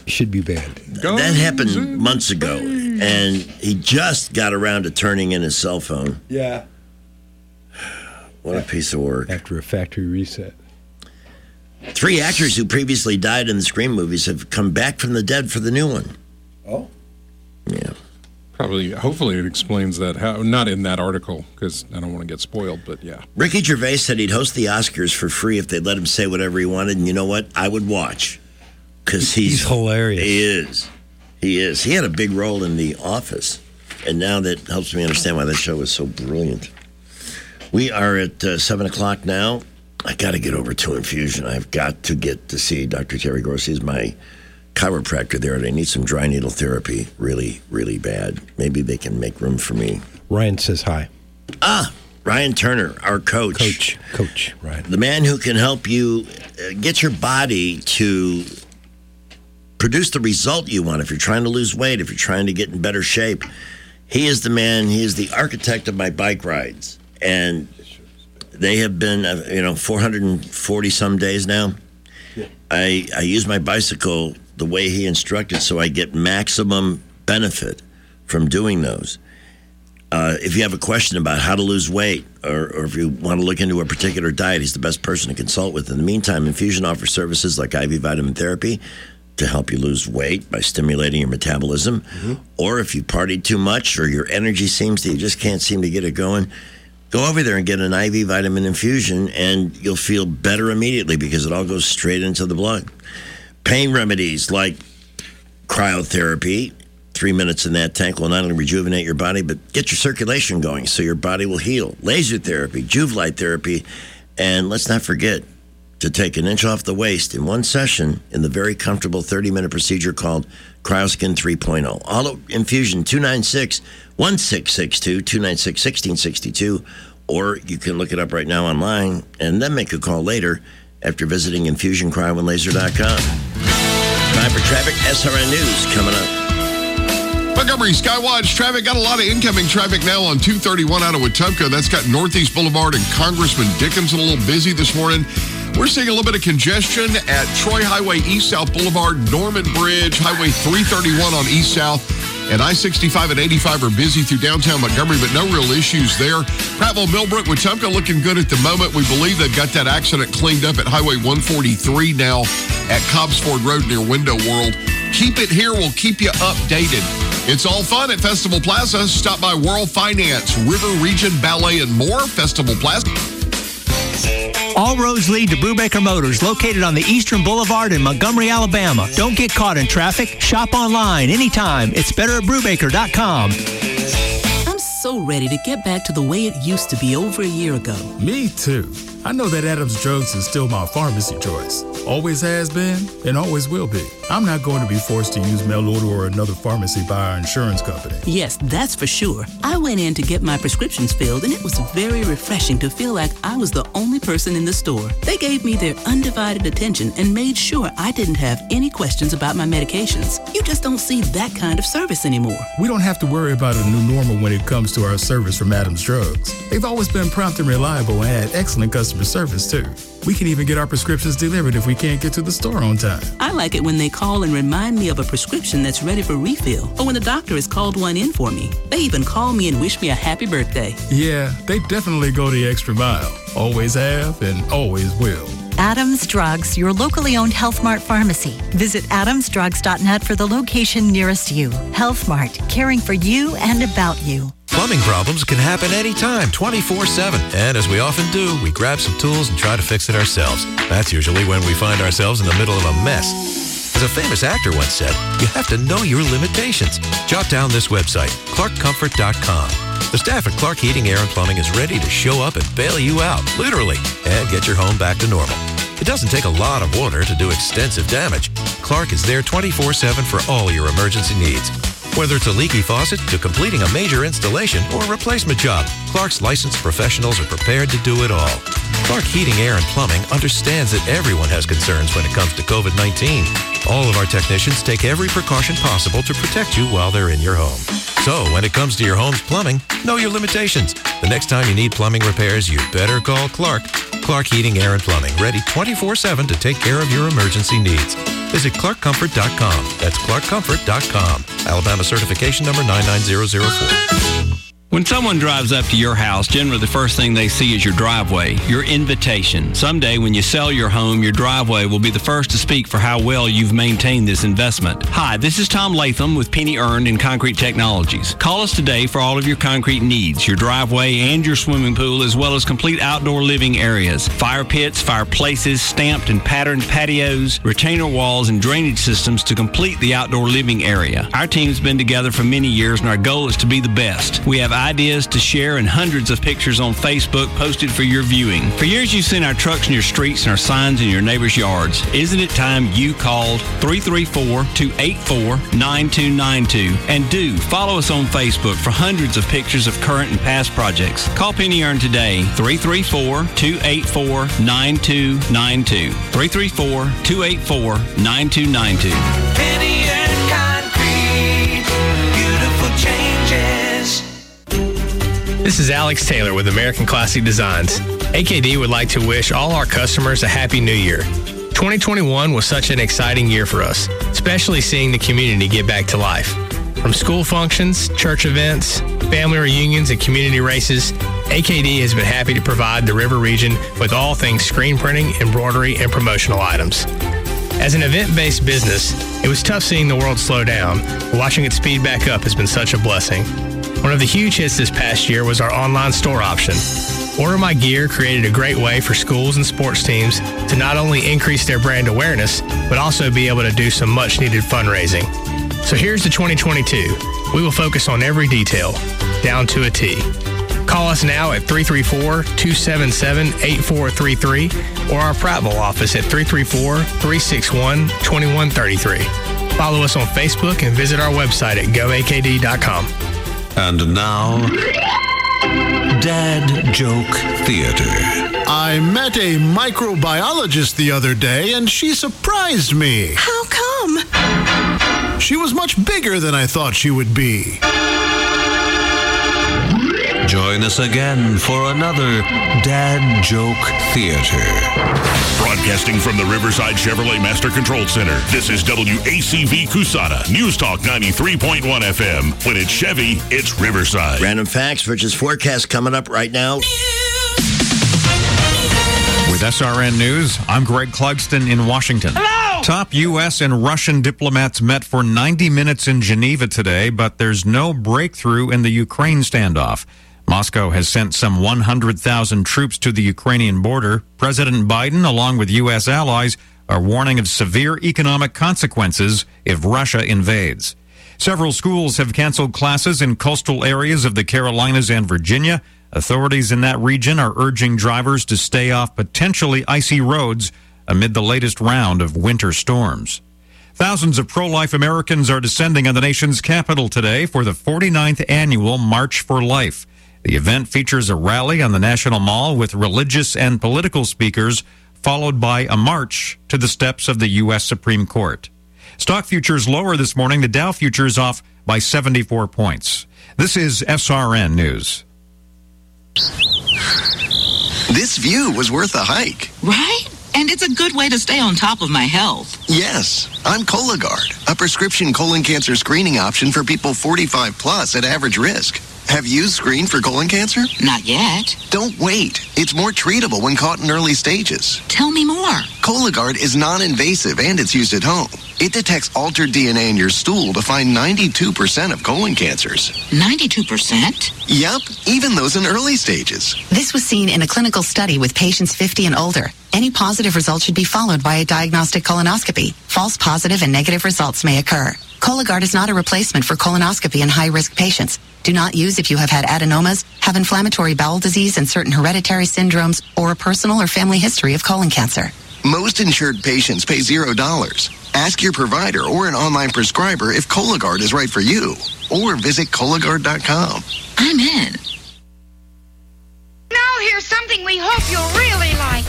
should be banned. That happened months ago, and he just got around to turning in his cell phone. Yeah. What a piece of work. After a factory reset. 3 actors who previously died in the Scream movies have come back from the dead for the new one. Oh? Yeah. Hopefully it explains that. Not in that article, because I don't want to get spoiled, but yeah. Ricky Gervais said he'd host the Oscars for free if they'd let him say whatever he wanted, and you know what? I would watch. Because he's hilarious. He is. He had a big role in The Office, and now that helps me understand why that show was so brilliant. We are at 7 o'clock now. I got to get over to Infusion. I've got to get to see Dr. Terry Grossi. He's my chiropractor there. They need some dry needle therapy really, really bad. Maybe they can make room for me. Ryan says hi. Ryan Turner, our coach. Coach, Ryan. The man who can help you get your body to produce the result you want. If you're trying to lose weight, if you're trying to get in better shape, he is the man. He is the architect of my bike rides. And they have been, 440 some days now. Yeah. I use my bicycle the way he instructed, so I get maximum benefit from doing those. If you have a question about how to lose weight, or if you want to look into a particular diet, he's the best person to consult with. In the meantime, Infusion offers services like IV vitamin therapy to help you lose weight by stimulating your metabolism. Mm-hmm. Or if you partied too much or your energy seems you just can't seem to get it going, go over there and get an IV vitamin infusion, and you'll feel better immediately because it all goes straight into the blood. Pain remedies like cryotherapy, 3 minutes in that tank will not only rejuvenate your body, but get your circulation going so your body will heal. Laser therapy, Juve-Light therapy, and let's not forget to take an inch off the waist in one session in the very comfortable 30-minute procedure called CryoSkin 3.0. All Infusion, 296-1662, 296-1662, or you can look it up right now online and then make a call later after visiting infusioncryoandlaser.com. Time for traffic, SRN News coming up. Montgomery Skywatch traffic got a lot of incoming traffic now on 231 out of Wetumpka. That's got Northeast Boulevard and Congressman Dickinson a little busy this morning. We're seeing a little bit of congestion at Troy Highway East-South Boulevard, Norman Bridge, Highway 331 on East-South, and I-65 and 85 are busy through downtown Montgomery, but no real issues there. Prattville, Millbrook, Wetumpka looking good at the moment. We believe they've got that accident cleaned up at Highway 143 now at Cobbsford Road near Window World. Keep it here. We'll keep you updated. It's all fun at Festival Plaza. Stop by World Finance, River Region Ballet, and more. Festival Plaza. All roads lead to Brubaker Motors, located on the Eastern Boulevard in Montgomery, Alabama. Don't get caught in traffic. Shop online anytime. It's better at Brubaker.com. I'm so ready to get back to the way it used to be over a year ago. Me too. I know that Adams Drugs is still my pharmacy choice. Always has been and always will be. I'm not going to be forced to use mail order or another pharmacy by our insurance company. Yes, that's for sure. I went in to get my prescriptions filled, and it was very refreshing to feel like I was the only person in the store. They gave me their undivided attention and made sure I didn't have any questions about my medications. You just don't see that kind of service anymore. We don't have to worry about a new normal when it comes to our service from Adams Drugs. They've always been prompt and reliable and had excellent customer service, too. We can even get our prescriptions delivered if we can't get to the store on time. I like it when they call and remind me of a prescription that's ready for refill, or when the doctor has called one in for me. They even call me and wish me a happy birthday. Yeah, they definitely go the extra mile. Always have and always will. Adams Drugs, your locally owned Health Mart pharmacy. Visit adamsdrugs.net for the location nearest you. Health Mart, caring for you and about you. Plumbing problems can happen anytime, 24/7. And as we often do, we grab some tools and try to fix it ourselves. That's usually when we find ourselves in the middle of a mess. As a famous actor once said, you have to know your limitations. Jot down this website, clarkcomfort.com. The staff at Clark Heating, Air, and Plumbing is ready to show up and bail you out, literally, and get your home back to normal. It doesn't take a lot of water to do extensive damage. Clark is there 24/7 for all your emergency needs. Whether it's a leaky faucet to completing a major installation or a replacement job, Clark's licensed professionals are prepared to do it all. Clark Heating, Air, and Plumbing understands that everyone has concerns when it comes to COVID-19. All of our technicians take every precaution possible to protect you while they're in your home. So when it comes to your home's plumbing, know your limitations. The next time you need plumbing repairs, you better call Clark. Clark Heating, Air, and Plumbing, ready 24/7 to take care of your emergency needs. visit clarkcomfort.com. That's clarkcomfort.com. Alabama certification number 99004. When someone drives up to your house, generally the first thing they see is your driveway, your invitation. Someday when you sell your home, your driveway will be the first to speak for how well you've maintained this investment. Hi, this is Tom Latham with Penny Earned and Concrete Technologies. Call us today for all of your concrete needs, your driveway and your swimming pool, as well as complete outdoor living areas, fire pits, fireplaces, stamped and patterned patios, retainer walls, and drainage systems to complete the outdoor living area. Our team's been together for many years, and our goal is to be the best. We have ideas to share and hundreds of pictures on Facebook posted for your viewing. For years, you've seen our trucks in your streets and our signs in your neighbors' yards. Isn't it time you called 334-284-9292? And do follow us on Facebook for hundreds of pictures of current and past projects. Call Penny Earned today, 334-284-9292. 334-284-9292. Penny Earned Concrete, beautiful changes. This is Alex Taylor with American Classic Designs. AKD would like to wish all our customers a Happy New Year. 2021 was such an exciting year for us, especially seeing the community get back to life. From school functions, church events, family reunions, and community races, AKD has been happy to provide the River region with all things screen printing, embroidery, and promotional items. As an event-based business, it was tough seeing the world slow down, but watching it speed back up has been such a blessing. One of the huge hits this past year was our online store option. Order My Gear created a great way for schools and sports teams to not only increase their brand awareness, but also be able to do some much-needed fundraising. So here's to 2022. We will focus on every detail, down to a T. Call us now at 334-277-8433 or our Prattville office at 334-361-2133. Follow us on Facebook and visit our website at goakd.com. And now, Dad Joke Theater. I met a microbiologist the other day, and she surprised me. How come? She was much bigger than I thought she would be. Join us again for another Dad Joke Theater. Broadcasting from the Riverside Chevrolet Master Control Center, this is WACV Cusana, News Talk 93.1 FM. When it's Chevy, it's Riverside. Random facts versus forecast coming up right now. With SRN News, I'm Greg Clugston in Washington. Hello! Top U.S. and Russian diplomats met for 90 minutes in Geneva today, but there's no breakthrough in the Ukraine standoff. Moscow has sent some 100,000 troops to the Ukrainian border. President Biden, along with U.S. allies, are warning of severe economic consequences if Russia invades. Several schools have canceled classes in coastal areas of the Carolinas and Virginia. Authorities in that region are urging drivers to stay off potentially icy roads amid the latest round of winter storms. Thousands of pro-life Americans are descending on the nation's capital today for the 49th annual March for Life. The event features a rally on the National Mall with religious and political speakers, followed by a march to the steps of the U.S. Supreme Court. Stock futures lower this morning. The Dow futures off by 74 points. This is SRN News. This view was worth a hike. Right? And it's a good way to stay on top of my health. Yes, I'm Cologuard, a prescription colon cancer screening option for people 45 plus at average risk. Have you screened for colon cancer? Not yet. Don't wait. It's more treatable when caught in early stages. Tell me more. Cologuard is non-invasive and it's used at home. It detects altered DNA in your stool to find 92% of colon cancers. 92%? Yep, even those in early stages. This was seen in a clinical study with patients 50 and older. Any positive result should be followed by a diagnostic colonoscopy. False positive and negative results may occur. Cologuard is not a replacement for colonoscopy in high-risk patients. Do not use if you have had adenomas, have inflammatory bowel disease and certain hereditary syndromes, or a personal or family history of colon cancer. Most insured patients pay $0. Ask your provider or an online prescriber if Cologuard is right for you, or visit Cologuard.com. I'm in. Now here's something we hope you'll really like.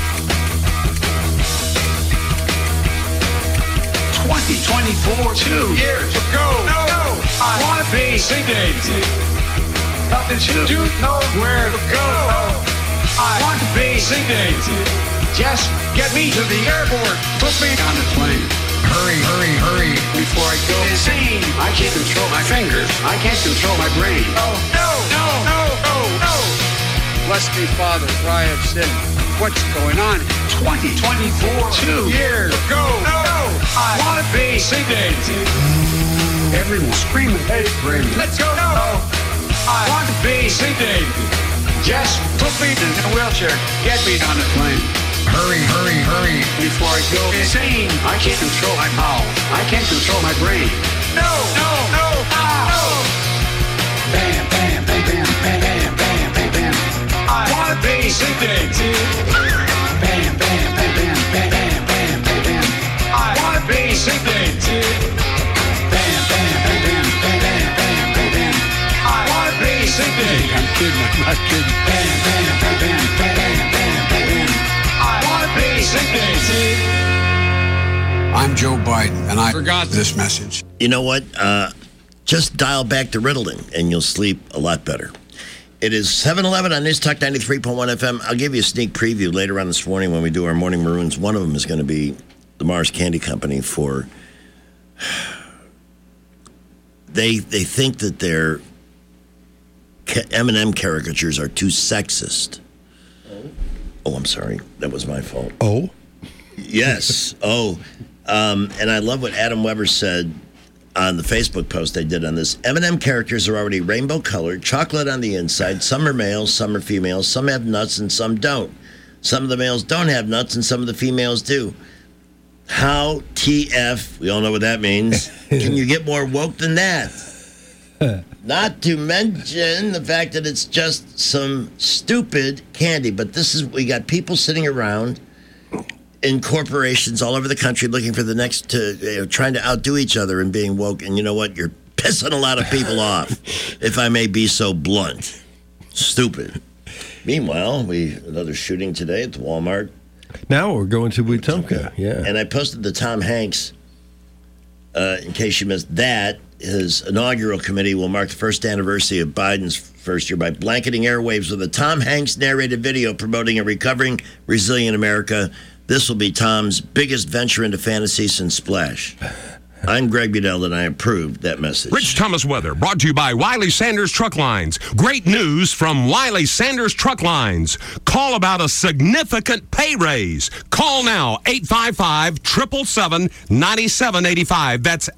2024, 2 years to go. No, I want to be singing. Nothing to do, nowhere to go. I want to be singing. Just get me to the airport. Put me on the plane. hurry, before I go insane. I can't control my fingers. I can't control my brain. Oh, no. Bless me, Father, for I have sinned. What's going on? 2024, 2 years ago. No, I want to be C-Days. Everyone screaming, hey, Brady. Let's go. No, I want to be C-Days. Just put me in a wheelchair. Get me on the plane. Hurry, before I go insane. I can't control my mouth. I can't control my brain. No. Bam, bam, bam, bam, bam, bam, bam, bam, bam. I want to be C-Days. Bam, bam, bam, bam, bam, bam, bam, bam, bam. I want to be C-Days. Bam, bam, bam, bam, bam, bam, bam, bam, bam. I want to be C-Days. I'm kidding, I'm not kidding. Bam, bam, bam, bam, bam, bam, bam, bam. I want to be C-Days. I'm Joe Biden, and I forgot this message. You know what? Just dial back to Ritalin, and you'll sleep a lot better. It is 7:11 on News Talk 93.1 FM. I'll give you a sneak preview later on this morning when we do our morning maroons. One of them is going to be the Mars Candy Company for... They think that their M&M caricatures are too sexist. Oh, I'm sorry. That was my fault. Oh? Yes. And I love what Adam Weber said on the Facebook post I did on this. M&M characters are already rainbow colored, chocolate on the inside. Some are males, some are females. Some have nuts and some don't. Some of the males don't have nuts and some of the females do. How TF, we all know what that means, can you get more woke than that? Not to mention the fact that it's just some stupid candy. But we got people sitting around in corporations all over the country looking for the next, trying to outdo each other and being woke. And you know what? You're pissing a lot of people off, if I may be so blunt. Stupid. Meanwhile, another shooting today at the Walmart. Now we're going to Wetumpka, yeah. And I posted the Tom Hanks, in case you missed that. His inaugural committee will mark the first anniversary of Biden's first year by blanketing airwaves with a Tom Hanks narrated video promoting a recovering, resilient America. This will be Tom's biggest venture into fantasy since Splash. I'm Greg Budell, and I approved that message. Rich Thomas weather brought to you by Wiley Sanders Truck Lines. Great news from Wiley Sanders Truck Lines. Call about a significant pay raise. Call now, 855-777-9785. That's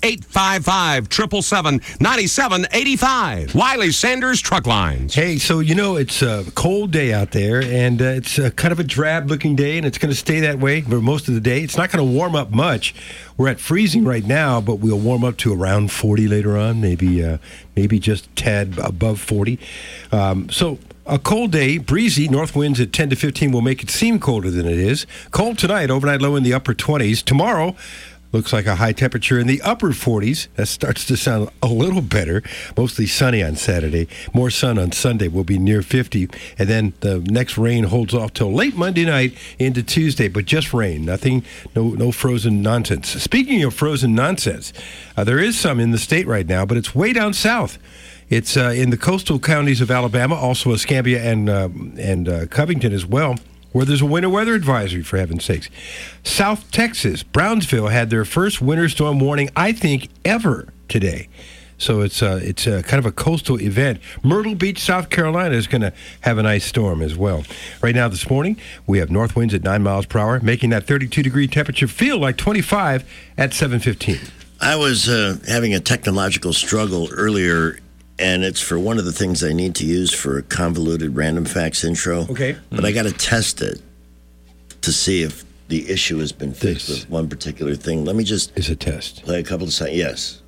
855-777-9785. Wiley Sanders Truck Lines. Hey, so it's a cold day out there, and it's kind of a drab-looking day, and it's going to stay that way for most of the day. It's not going to warm up much. We're at freezing right now, but we'll warm up to around 40 later on, maybe just a tad above 40. So a cold day, breezy, north winds at 10 to 15 will make it seem colder than it is. Cold tonight, overnight low in the upper 20s. Tomorrow, looks like a high temperature in the upper 40s. That starts to sound a little better. Mostly sunny on Saturday. More sun on Sunday. Will be near 50. And then the next rain holds off till late Monday night into Tuesday. But just rain. Nothing, no frozen nonsense. Speaking of frozen nonsense, there is some in the state right now, but it's way down south. It's in the coastal counties of Alabama, also Escambia and Covington as well, where there's a winter weather advisory, for heaven's sakes. South Texas, Brownsville had their first winter storm warning, I think, ever today. So it's kind of a coastal event. Myrtle Beach, South Carolina is going to have an ice storm as well. Right now this morning, we have north winds at 9 miles per hour, making that 32-degree temperature feel like 25 at 7:15. I was having a technological struggle earlier, and it's for one of the things I need to use for a convoluted random facts intro. Okay. But I got to test it to see if the issue has been fixed with one particular thing. Let me just... Is a test. Play a couple of seconds. Yes.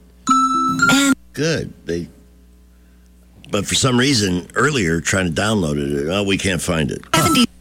Good. But for some reason, earlier, trying to download it, we can't find it.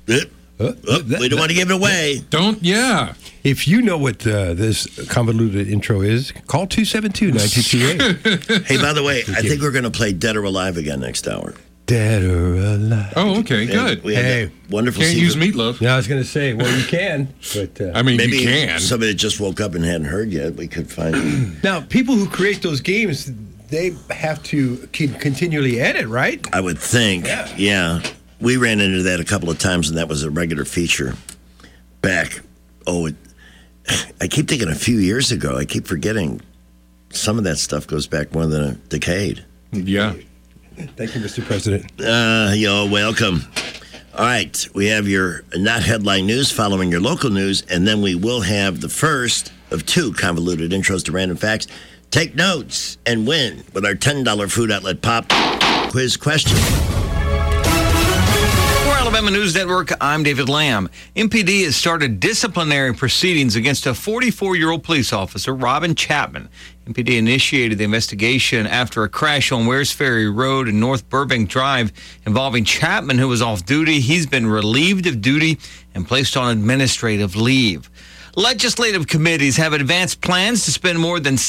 We don't want to give it away. If you know what this convoluted intro is, call 272-9228. Hey, by the way, I think we're going to play Dead or Alive again next hour. Dead or Alive. Oh, okay, good. We had wonderful Can't use Meatloaf. Yeah, I was going to say, well, you can. But maybe you can. Somebody that just woke up and hadn't heard yet, we could find it. Now, people who create those games, they have to continually edit, right? I would think, yeah. We ran into that a couple of times, and that was a regular feature back. I keep thinking a few years ago. I keep forgetting some of that stuff goes back more than a decade. Yeah. Thank you, Mr. President. You're welcome. All right, we have your not headline news following your local news, and then we will have the first of 2 convoluted intros to random facts. Take notes and win with our $10 Food Outlet Pop quiz question. For Alabama News Network, I'm David Lamb. MPD has started disciplinary proceedings against a 44-year-old police officer, Robin Chapman. MPD initiated the investigation after a crash on Wares Ferry Road and North Burbank Drive involving Chapman, who was off duty. He's been relieved of duty and placed on administrative leave. Legislative committees have advanced plans to spend more than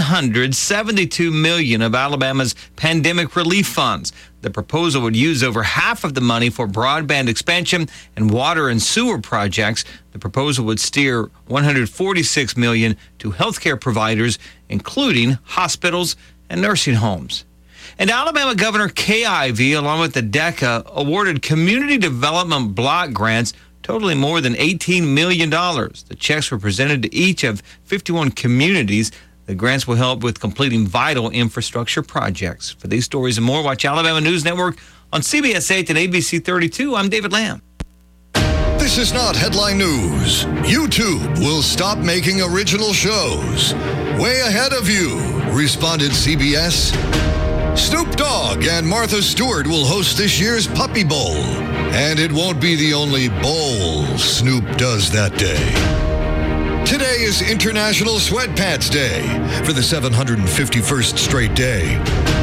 $772 million of Alabama's pandemic relief funds. The proposal would use over half of the money for broadband expansion and water and sewer projects. The proposal would steer $146 million to healthcare providers, including hospitals and nursing homes. And Alabama Governor Kay Ivey, along with the DECA, awarded community development block grants totaling more than $18 million. The checks were presented to each of 51 communities. The grants will help with completing vital infrastructure projects. For these stories and more, watch Alabama News Network on CBS 8 and ABC 32. I'm David Lamb. This is not headline news. YouTube will stop making original shows. Way ahead of you, responded CBS. Snoop Dogg and Martha Stewart will host this year's Puppy Bowl. And it won't be the only bowl Snoop does that day. Today is International Sweatpants Day for the 751st straight day.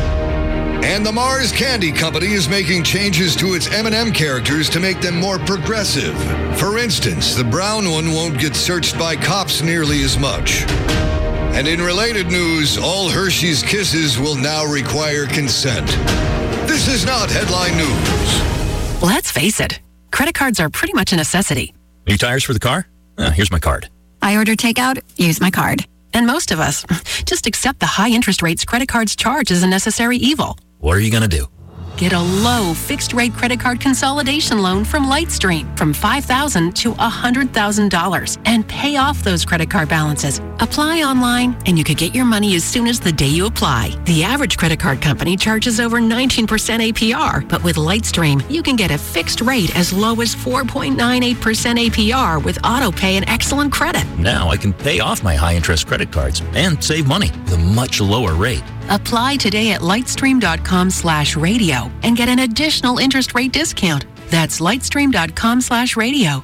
And the Mars Candy Company is making changes to its M&M characters to make them more progressive. For instance, the brown one won't get searched by cops nearly as much. And in related news, all Hershey's Kisses will now require consent. This is not headline news. Let's face it, credit cards are pretty much a necessity. New tires for the car? Here's my card. I order takeout, use my card. And most of us just accept the high interest rates credit cards charge as a necessary evil. What are you going to do? Get a low fixed-rate credit card consolidation loan from Lightstream from $5,000 to $100,000 and pay off those credit card balances. Apply online, and you could get your money as soon as the day you apply. The average credit card company charges over 19% APR, but with Lightstream, you can get a fixed rate as low as 4.98% APR with auto pay and excellent credit. Now I can pay off my high-interest credit cards and save money with a much lower rate. Apply today at lightstream.com/radio and get an additional interest rate discount. That's lightstream.com/radio.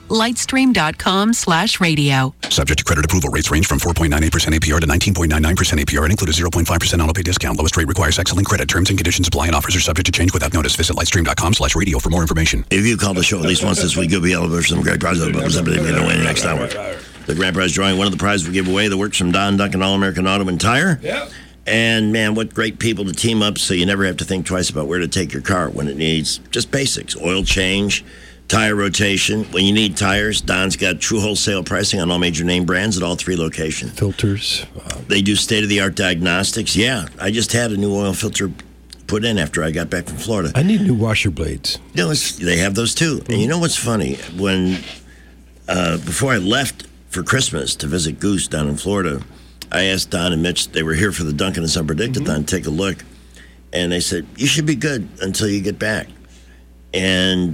lightstream.com/radio. Subject to credit approval. Rates range from 4.98% APR to 19.99% APR and include a 0.5% auto pay discount. Lowest rate requires excellent credit. Terms and conditions apply and offers are subject to change without notice. Visit lightstream.com/radio for more information. If you call the show at least once this week, you'll be eligible for some great prizes. Somebody you know in the next hour. The grand prize drawing, one of the prizes we give away, the works from Don Duncan All-American Auto and Tire. Yep. And, man, what great people to team up so you never have to think twice about where to take your car when it needs just basics. Oil change, tire rotation. When you need tires, Don's got true wholesale pricing on all major name brands at all 3 locations. Filters. They do state-of-the-art diagnostics. Yeah, I just had a new oil filter put in after I got back from Florida. I need new washer blades. No, they have those too. And you know what's funny? When before I left for Christmas to visit Goose down in Florida, I asked Don and Mitch, they were here for the Duncan and Son Predictathon, take a look. And they said, you should be good until you get back. And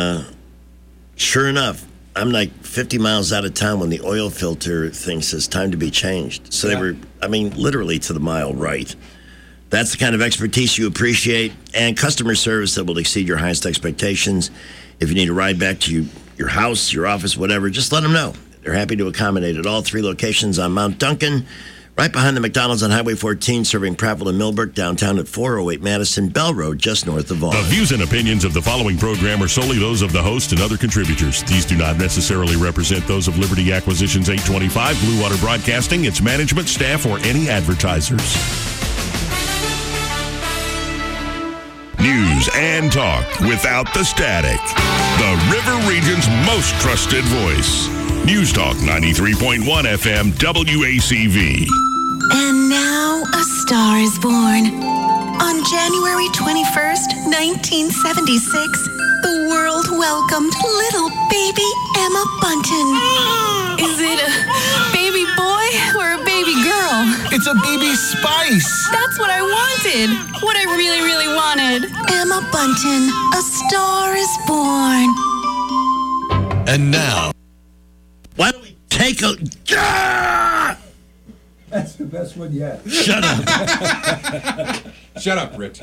sure enough, I'm like 50 miles out of town when the oil filter thing says time to be changed. So they were, literally to the mile right. That's the kind of expertise you appreciate and customer service that will exceed your highest expectations. If you need a ride back to your house, your office, whatever, just let them know. They're happy to accommodate at all 3 locations on Mount Duncan, right behind the McDonald's on Highway 14, serving Prattville and Millbrook, downtown at 408 Madison, Bell Road, just north of Vaughan. The views and opinions of the following program are solely those of the host and other contributors. These do not necessarily represent those of Liberty Acquisitions 825, Blue Water Broadcasting, its management, staff, or any advertisers. News and talk without the static. The River Region's most trusted voice. News Talk 93.1 FM WACV. And now a star is born. On January 21st, 1976, the world welcomed little baby Emma Bunton. Is it a baby We're a baby girl. It's a baby Spice. That's what I wanted. What I really, really wanted. Emma Bunton, A Star is Born. And now, why don't we take a... Ah! That's the best one yet. Shut up. Shut up, Rich.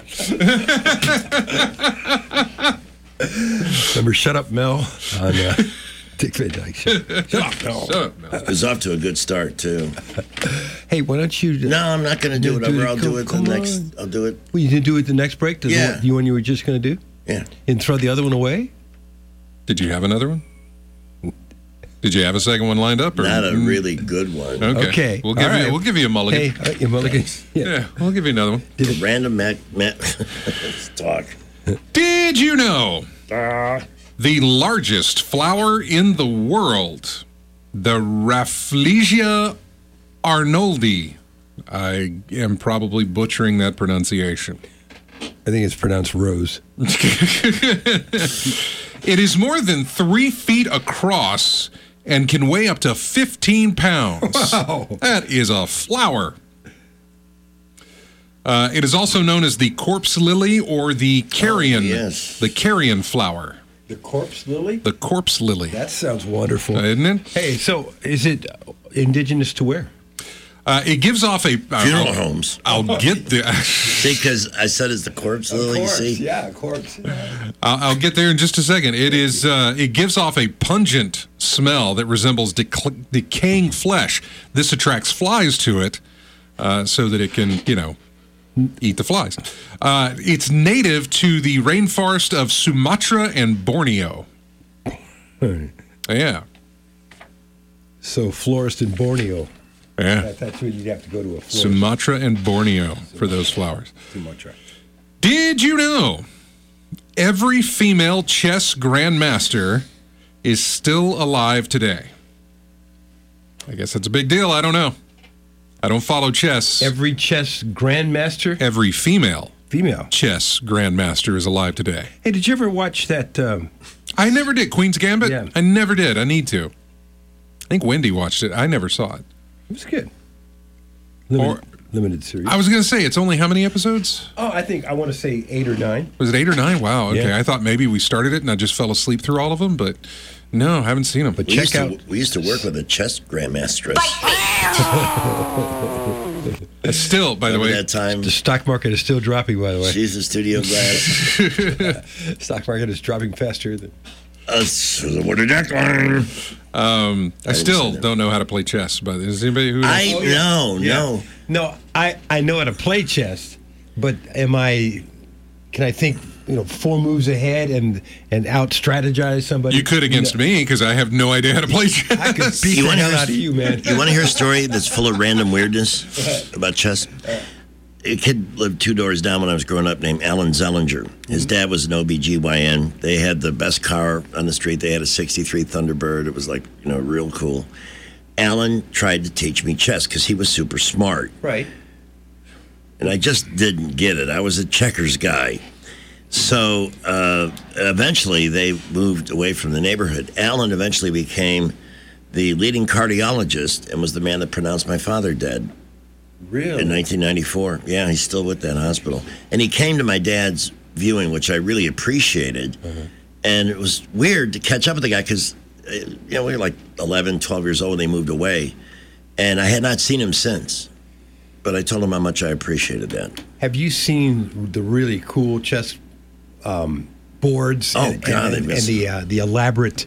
Remember Shut Up, Mel on Dick Van Dyke Show. Shut up, Mel. Shut up, Mel. It was off to a good start, too. Hey, why don't you... No, I'm not going to do whatever. I'll do it the next... on. I'll do it. Well, you didn't do it the next break? Yeah. The one you were just going to do? Yeah. And throw the other one away? Did you have another one? Did you have a second one lined up? Or? Not a really good one. Okay. We'll give you a mulligan. Hey, your mulligan. Yeah, we'll give you another one. Random Let's talk. Did you know the largest flower in the world, the Rafflesia arnoldi? I am probably butchering that pronunciation. I think it's pronounced rose. It is more than 3 feet across and can weigh up to 15 pounds. Wow. That is a flower. It is also known as the corpse lily or the carrion. Yes. The carrion flower. The corpse lily? The corpse lily. That sounds wonderful. Isn't it? Hey, so is it indigenous to where? It gives off a... Funeral homes. I'll get the... See, because I said it's the corpse lily, you see? Yeah, corpse. I'll get there in just a second. It is. It gives off a pungent smell that resembles decaying flesh. This attracts flies to it so that it can, eat the flies. It's native to the rainforest of Sumatra and Borneo. Yeah. So florist in Borneo. Yeah. That's where you'd have to go to a florist. Sumatra and Borneo for those flowers. Sumatra. Did you know every female chess grandmaster is still alive today? I guess that's a big deal. I don't know. I don't follow chess. Every chess grandmaster? Every female Female chess grandmaster is alive today. Hey, did you ever watch that? I never did. Queen's Gambit? Yeah. I never did. I need to. I think Wendy watched it. I never saw it. It was good. Limited series. I was going to say, it's only how many episodes? Oh, I want to say 8 or 9. Was it 8 or 9? Wow, okay. Yeah. I thought maybe we started it and I just fell asleep through all of them, but no, I haven't seen them. But We used to work with a chess grandmasteress. Still, by the way. That time. The stock market is still dropping, by the way. She's a studio glass. Stock market is dropping faster than... What a decline. I still don't know how to play chess, but is anybody who... No, I know how to play chess, but can I think, 4 moves ahead and out-strategize somebody? You could against me, because I have no idea how to play chess. I could beat the hell out of you, man. You want to hear a story that's full of random weirdness about chess? A kid lived 2 doors down when I was growing up named Alan Zellinger. His dad was an OBGYN. They had the best car on the street. They had a 63 Thunderbird. It was real cool. Alan tried to teach me chess because he was super smart. Right. And I just didn't get it. I was a checkers guy. So eventually they moved away from the neighborhood. Alan eventually became the leading cardiologist and was the man that pronounced my father dead. Really? In 1994. Yeah, he's still with that hospital. And he came to my dad's viewing, which I really appreciated. Uh-huh. And it was weird to catch up with the guy because, we were like 11, 12 years old when they moved away. And I had not seen him since. But I told him how much I appreciated that. Have you seen the really cool chess boards? Oh, God. And the elaborate...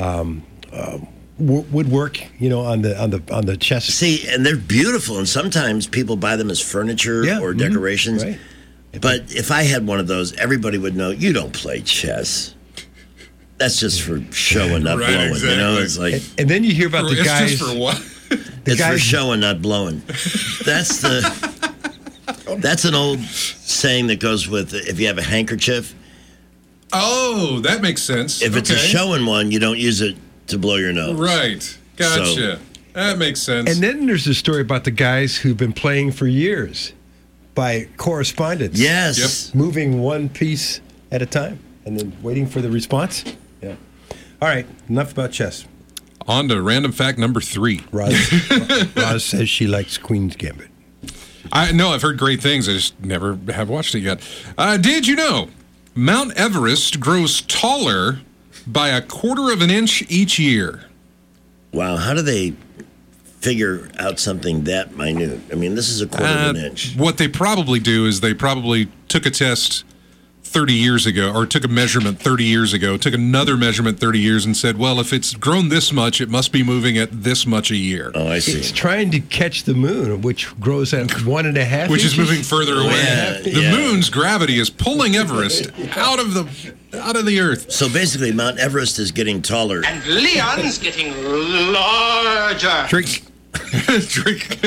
woodwork, on the chess. See, and they're beautiful, and sometimes people buy them as furniture or decorations. Right. But if I had one of those, everybody would know you don't play chess. That's just for show and not Right, blowing. exactly. It's like, and then you hear about the It's guys. just for what? it's for show and not blowing. That's an old saying that goes with if you have a handkerchief. Oh, that makes sense. If it's a Okay. showing one, you don't use it to blow your nose. Right. Gotcha. So- That makes sense. And then there's a story about the guys who've been playing for years by correspondence. Yes. Moving one piece at a time and then waiting for the response. Yeah. All right. Enough about chess. On to random fact number 3. Roz says she likes Queen's Gambit. I know, I've heard great things. I just never have watched it yet. Did you know Mount Everest grows taller by 1/4 of an inch each year? Wow, how do they figure out something that minute? I mean, this is 1/4 of an inch. What they probably do is they probably took a test 30 years ago, or took a measurement 30 years ago, took another measurement 30 years and said, well, if it's grown this much, it must be moving at this much a year. Oh, I see. It's trying to catch the moon, which grows at 1.5 Which inches. is moving further away. The moon's gravity is pulling Everest out of the earth. So basically, Mount Everest is getting taller. And Leon's getting larger. Drink. Drink.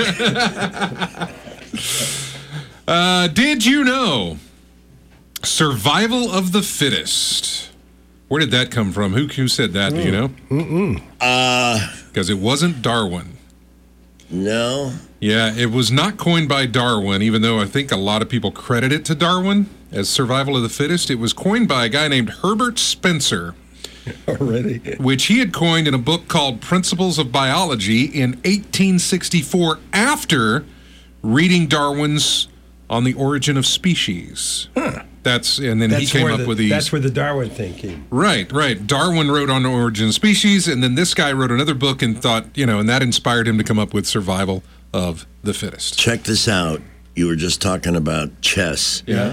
Did you know survival of the fittest? Where did that come from? Who said that? Do you know? Because it wasn't Darwin. No. Yeah, it was not coined by Darwin, even though I think a lot of people credit it to Darwin as survival of the fittest. It was coined by a guy named Herbert Spencer. Already? Which he had coined in a book called Principles of Biology in 1864 after reading Darwin's On the Origin of Species. Huh. He came up with these. That's where the Darwin thing came. Right. Darwin wrote On the Origin of Species, and then this guy wrote another book and thought, and that inspired him to come up with Survival of the Fittest. Check this out. You were just talking about chess. Yeah.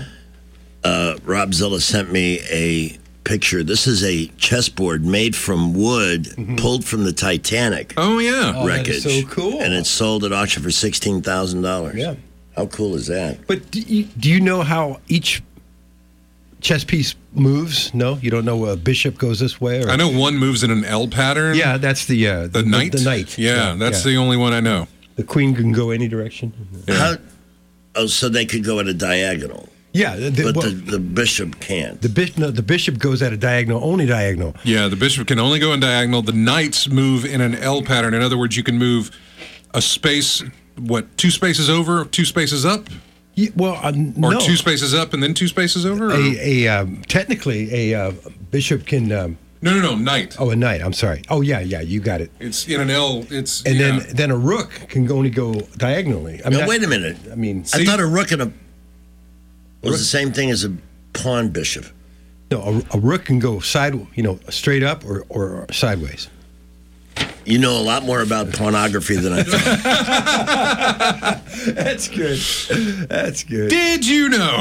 Rob Zilla sent me a picture. This is a chessboard made from wood, pulled from the Titanic. Oh, yeah. Wreckage. That is so cool. And it's sold at auction for $16,000. Yeah. How cool is that? But do you know how each chess piece moves? No? You don't know a bishop goes this way? Or... I know one moves in an L pattern. Yeah, that's the knight. The knight. Yeah, that's the only one I know. The queen can go any direction. Yeah. So they could go at a diagonal. Yeah, but the bishop can't. The bishop goes at a diagonal, only diagonal. Yeah, the bishop can only go in diagonal. The knights move in an L pattern. In other words, you can move a space, 2 spaces over, 2 spaces up? Yeah, well, no. Or 2 spaces up and then 2 spaces over? Technically, a bishop can... No, knight. Oh, a knight. I'm sorry. Oh, yeah, you got it. It's in an L. Then a rook can only go diagonally. I mean, wait a minute. I mean, I thought a rook was the same thing as a pawn bishop. No, a rook can go straight up or sideways. You know a lot more about pornography than I thought. That's good. That's good. Did you know?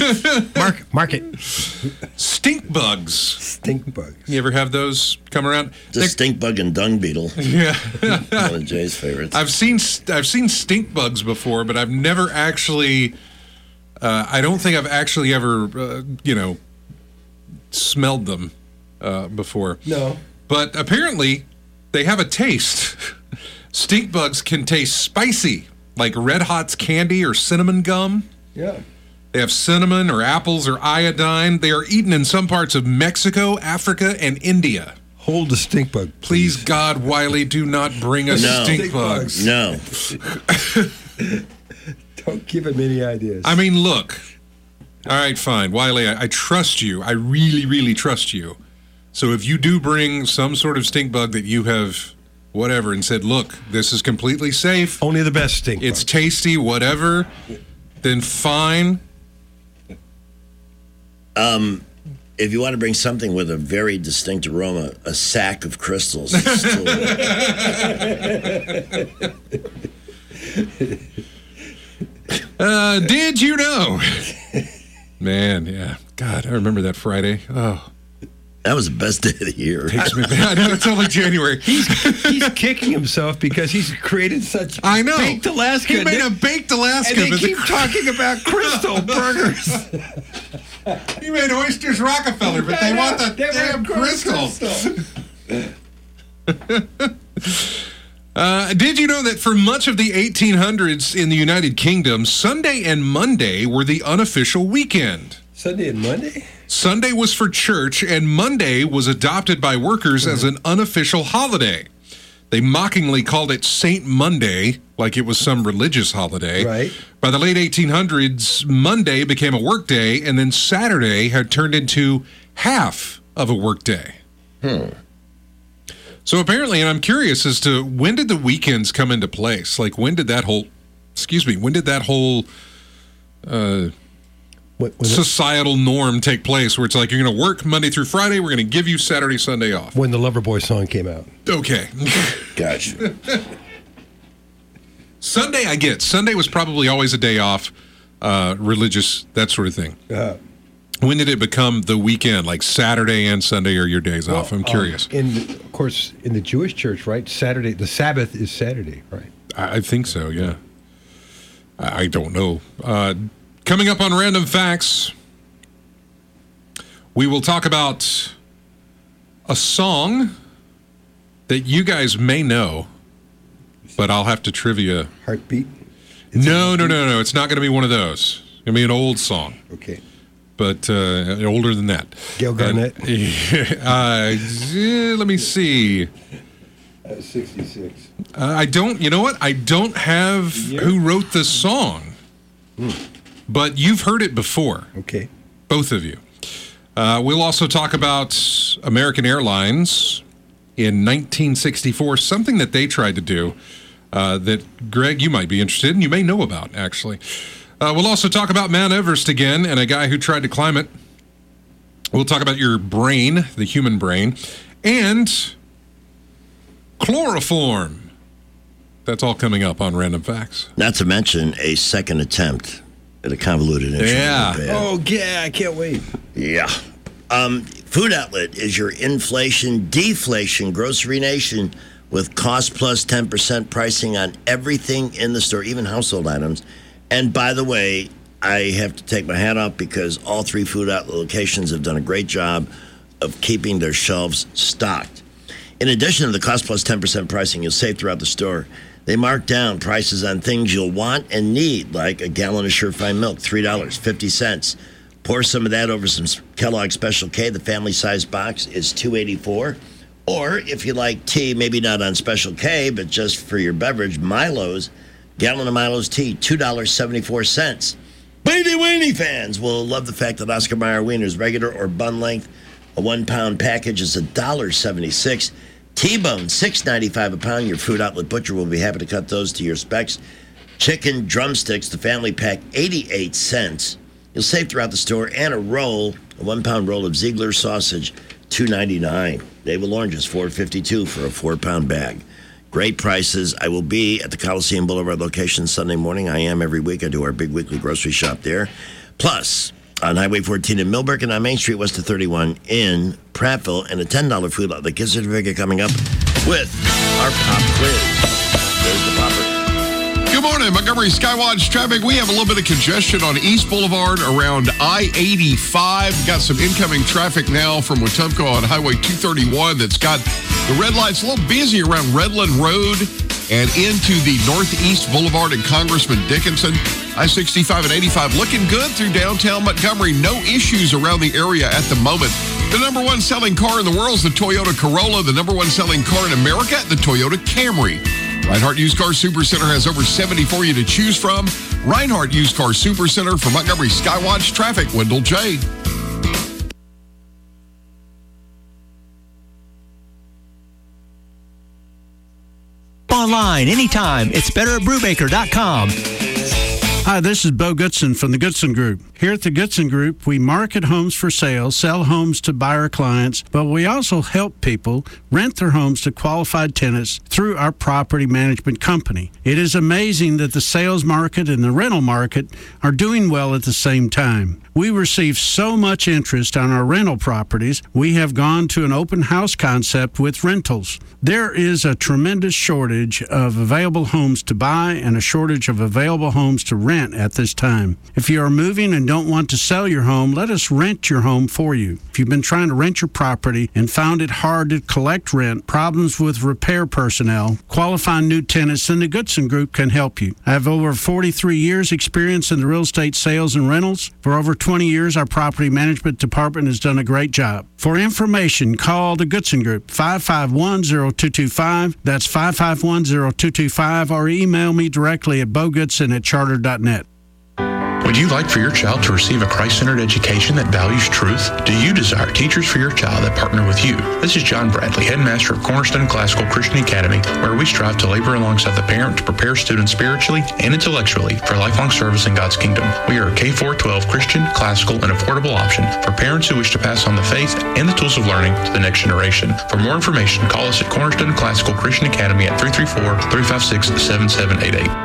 Mark it. Stink bugs. Stink bugs. You ever have those come around? The stink bug and dung beetle. Yeah. One of Jay's favorites. I've seen stink bugs before, but I've never actually. I don't think I've actually ever, smelled them before. No. But apparently, they have a taste. Stink bugs can taste spicy, like Red Hot's candy or cinnamon gum. Yeah. They have cinnamon or apples or iodine. They are eaten in some parts of Mexico, Africa, and India. Hold the stink bug. Please, God, Wiley, do not bring us stink bugs. No. Don't give him any ideas. I mean, look. All right, fine. Wiley, I trust you. I really, really trust you. So if you do bring some sort of stink bug that you have whatever and said, look, this is completely safe. Only the best stink It's tasty, whatever, then fine. If you want to bring something with a very distinct aroma, a sack of crystals. Is still did you know? Man, yeah. God, I remember that Friday. Oh. That was the best day of the year. Takes me back. I know, it's only January. He's kicking himself because he's created such baked Alaska. He made a baked Alaska. And they keep talking about crystal burgers. He made Oysters Rockefeller, but they want the damn crystals. Did you know that for much of the 1800s in the United Kingdom, Sunday and Monday were the unofficial weekend? Sunday and Monday? Sunday was for church, and Monday was adopted by workers as an unofficial holiday. They mockingly called it Saint Monday, like it was some religious holiday. Right. By the late 1800s, Monday became a work day, and then Saturday had turned into half of a work day. So apparently, and I'm curious as to when did the weekends come into place? Like when did that whole societal norm take place where it's like you're going to work Monday through Friday, we're going to give you Saturday, Sunday off? When the Loverboy song came out. Okay. Gotcha. Sunday, I get. Sunday was probably always a day off, religious, that sort of thing. When did it become the weekend? Like Saturday and Sunday are your days off? I'm curious. Of course, in the Jewish church, right? Saturday, the Sabbath is Saturday, right? I think so, yeah. I don't know. Coming up on Random Facts, we will talk about a song that you guys may know, but I'll have to trivia. Heartbeat? No. It's not going to be one of those. It's going to be an old song. Okay. But older than that. Gail Garnett? Let me see. 66. I don't, you know what? I don't have who wrote this song. But you've heard it before. Okay. Both of you. We'll also talk about American Airlines in 1964, something that they tried to do that, Greg, you might be interested in. You may know about, actually. We'll also talk about Mount Everest again and a guy who tried to climb it. We'll talk about your brain, the human brain, and chloroform. That's all coming up on Random Facts. Not to mention a second attempt at a convoluted intro. Yeah. Oh, yeah, I can't wait. Yeah. Food Outlet is your inflation, deflation, grocery nation with cost plus 10% pricing on everything in the store, even household items. And by the way, I have to take my hat off because all three Food Outlet locations have done a great job of keeping their shelves stocked. In addition to the cost plus 10% pricing you'll save throughout the store, they mark down prices on things you'll want and need, like a gallon of Surefine milk, $3.50. Pour some of that over some Kellogg's Special K. The family-sized box is $2.84. Or if you like tea, maybe not on Special K, but just for your beverage, Milo's. Gallon of Milo's tea, $2.74. Beanie Weenie fans will love the fact that Oscar Mayer wieners, regular or bun length, a 1-pound package is $1.76. T-bone, $6.95 a pound. Your Food Outlet butcher will be happy to cut those to your specs. Chicken drumsticks, the family pack, 88 cents. You'll save throughout the store. And a roll, a 1-pound roll of Ziegler sausage, $2.99. Navel oranges, $4.52 for a 4-pound bag. Great prices. I will be at the Coliseum Boulevard location Sunday morning. I am every week. I do our big weekly grocery shop there. Plus, on Highway 14 in Millbrook and on Main Street west of 31 in Prattville, and a $10 Food Outlet gift certificate coming up with our pop quiz. There's the popper. Good morning, Montgomery Skywatch traffic. We have a little bit of congestion on East Boulevard around I-85. Got some incoming traffic now from Wetumpka on Highway 231 that's got the red lights a little busy around Redland Road and into the Northeast Boulevard and Congressman Dickinson. I-65 and 85 looking good through downtown Montgomery. No issues around the area at the moment. The number one selling car in the world is the Toyota Corolla. The number one selling car in America, the Toyota Camry. Reinhardt Used Car Supercenter has over 70 for you to choose from. Reinhardt Used Car Supercenter for Montgomery Skywatch traffic. Wendell J. Online anytime. It's better at Brubaker.com. Hi, this is Bo Goodson from the Goodson Group. Here at the Goodson Group, we market homes for sale, sell homes to buyer clients, but we also help people rent their homes to qualified tenants through our property management company. It is amazing that the sales market and the rental market are doing well at the same time. We receive so much interest on our rental properties, we have gone to an open house concept with rentals. There is a tremendous shortage of available homes to buy and a shortage of available homes to rent at this time. If you are moving and don't want to sell your home, let us rent your home for you. If you've been trying to rent your property and found it hard to collect rent, problems with repair personnel, qualifying new tenants, then the Goodson Group can help you. I have over 43 years experience in the real estate sales and rentals. For over 20 years, our property management department has done a great job. For information, call the Goodson Group, 551-0225. That's 551-0225, or email me directly at bogoodson@charter.net. Would you like for your child to receive a Christ-centered education that values truth? Do you desire teachers for your child that partner with you? This is John Bradley, headmaster of Cornerstone Classical Christian Academy, where we strive to labor alongside the parent to prepare students spiritually and intellectually for lifelong service in God's kingdom. We are a K-4-12 Christian, classical, and affordable option for parents who wish to pass on the faith and the tools of learning to the next generation. For more information, call us at Cornerstone Classical Christian Academy at 334-356-7788.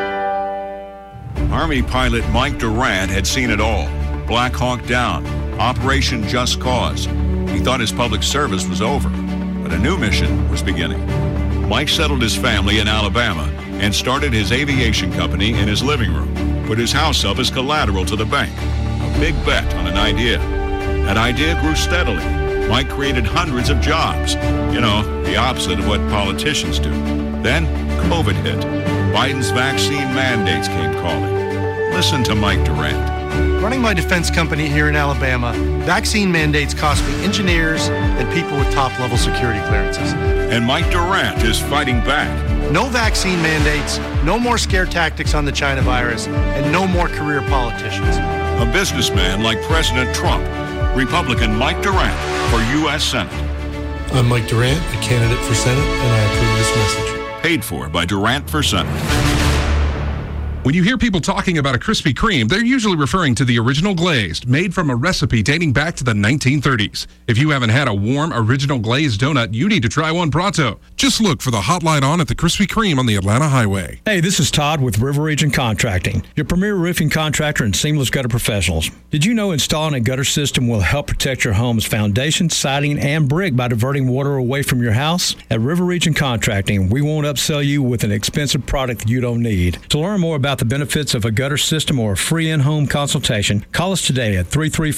Army pilot Mike Durant had seen it all. Black Hawk Down, Operation Just Cause. He thought his public service was over, but a new mission was beginning. Mike settled his family in Alabama and started his aviation company in his living room. Put his house up as collateral to the bank. A big bet on an idea. That idea grew steadily. Mike created hundreds of jobs. You know, the opposite of what politicians do. Then, COVID hit. Biden's vaccine mandates came calling. Listen to Mike Durant. Running my defense company here in Alabama, vaccine mandates cost me engineers and people with top-level security clearances. And Mike Durant is fighting back. No vaccine mandates, no more scare tactics on the China virus, and no more career politicians. A businessman like President Trump, Republican Mike Durant for U.S. Senate. I'm Mike Durant, a candidate for Senate, and I approve this message. Paid for by Durant for Senate. When you hear people talking about a Krispy Kreme, they're usually referring to the original glazed, made from a recipe dating back to the 1930s. If you haven't had a warm, original glazed donut, you need to try one pronto. Just look for the hot light on at the Krispy Kreme on the Atlanta Highway. Hey, this is Todd with River Region Contracting, your premier roofing contractor and seamless gutter professionals. Did you know installing a gutter system will help protect your home's foundation, siding, and brick by diverting water away from your house? At River Region Contracting, we won't upsell you with an expensive product that you don't need. To learn more about the benefits of a gutter system or a free in-home consultation, call us today at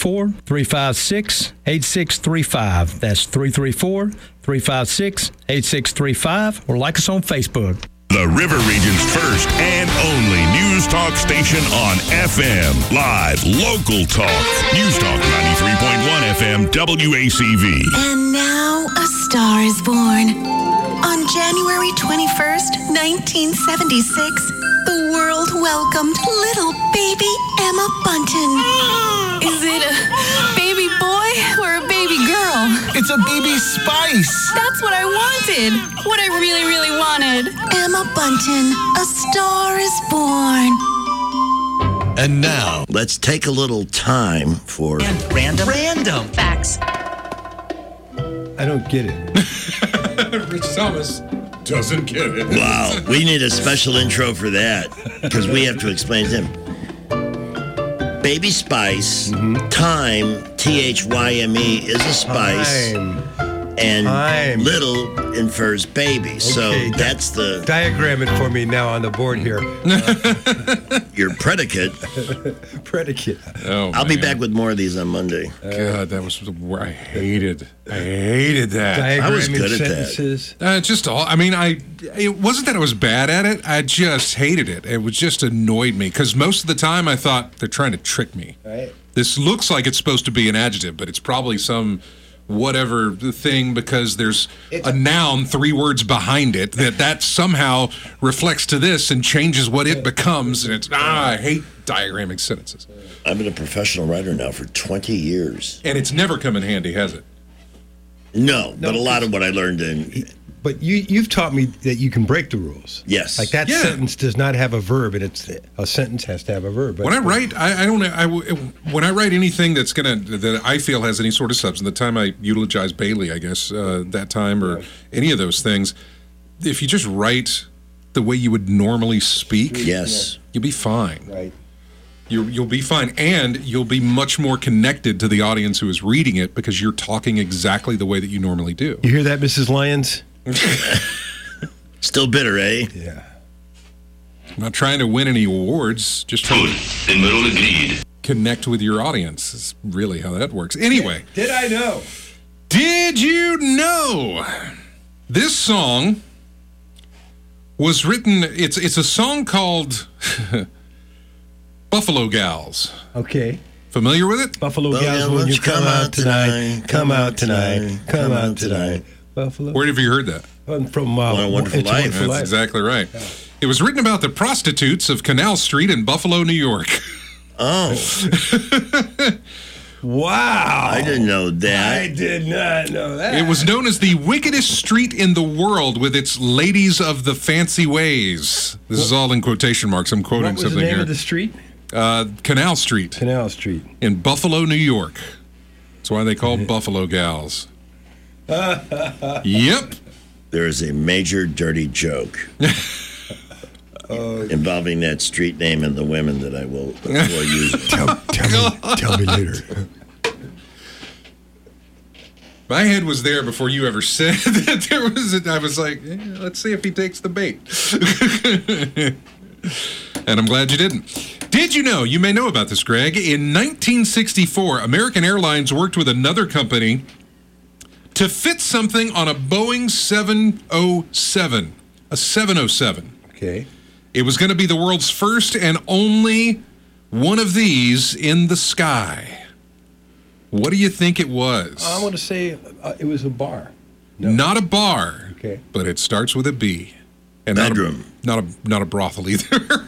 334-356-8635. That's 334-356-8635, or like us on Facebook. The River Region's first and only news talk station on FM. Live, local talk. News Talk 93.1 FM, WACV. And now a star is born. On January 21st, 1976, the world welcomed little baby Emma Bunton. Is it a baby boy or a baby girl? It's a baby Spice. That's what I wanted. What I really, really wanted. Emma Bunton, a star is born. And now, let's take a little time for Random facts. I don't get it. Rich Thomas doesn't get it. Wow, we need a special intro for that because we have to explain to him. Baby Spice, Time, T-H-Y-M-E, is a spice. And little infers baby. Okay, So that's the... Diagram it for me now on the board here. Your predicate. Predicate. Oh, I'll be back with more of these on Monday. God, that was where I hated that. I was Diagramming good at sentences. Just all. I mean, it wasn't that I was bad at it. I just hated it. It was just annoyed me because most of the time I thought they're trying to trick me. Right. This looks like it's supposed to be an adjective, but it's probably some whatever thing because there's a noun 3 words behind it that somehow reflects to this and changes what it becomes. And it's I hate diagramming sentences. I've been a professional writer now for 20 years. And it's never come in handy, has it? No, but a lot of what I learned in... But you've taught me that you can break the rules. Yes. Like that sentence does not have a verb, and a sentence has to have a verb. When I write, I don't know. When I write anything that I feel has any sort of substance, the time I eulogize Bailey, I guess, that time, or any of those things, if you just write the way you would normally speak, yes, you'll be fine. Right. You'll be fine, and you'll be much more connected to the audience who is reading it because you're talking exactly the way that you normally do. You hear that, Mrs. Lyons? Still bitter, eh? Yeah. I'm not trying to win any awards, just trying to connect with your audience. Is really how that works. Anyway. Did I know? Did you know this song was written, it's a song called Buffalo Gals. Okay. Familiar with it? Buffalo Gals, when you come out tonight, come out tonight, come out tonight. Buffalo. Where have you heard that? From Wonderful It's a Life. Wonderful That's Life. exactly right. Yeah. It was written about the prostitutes of Canal Street in Buffalo, New York. Oh. Wow. I didn't know that. I did not know that. It was known as the wickedest street in the world with its ladies of the fancy ways. This is all in quotation marks. I'm quoting What was something the name here. of the street? Canal Street. Canal Street. In Buffalo, New York. That's why they call Buffalo gals. Yep. There is a major dirty joke involving that street name and the women that I will use. Tell me later. My head was there before you ever said that there was. I was like, let's see if he takes the bait. And I'm glad you didn't. Did you know? You may know about this, Greg. In 1964, American Airlines worked with another company to fit something on a Boeing 707. A 707. Okay. It was going to be the world's first and only one of these in the sky. What do you think it was? I want to say it was a bar. Not a bar. Okay. But it starts with a B. And bedroom. Not a brothel either.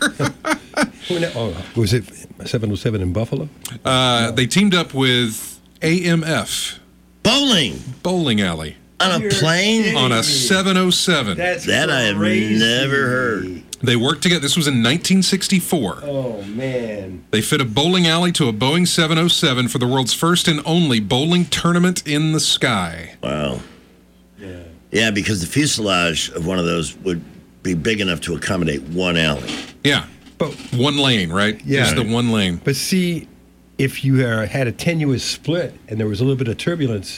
Was it 707 in Buffalo? They teamed up with AMF. Bowling alley. On a plane? On a 707. That I have never heard. They worked together. This was in 1964. Oh, man. They fit a bowling alley to a Boeing 707 for the world's first and only bowling tournament in the sky. Wow. Yeah, because the fuselage of one of those would be big enough to accommodate one alley. Yeah. But one lane, right? Yeah. Just the one lane. But see, if you had a tenuous split and there was a little bit of turbulence.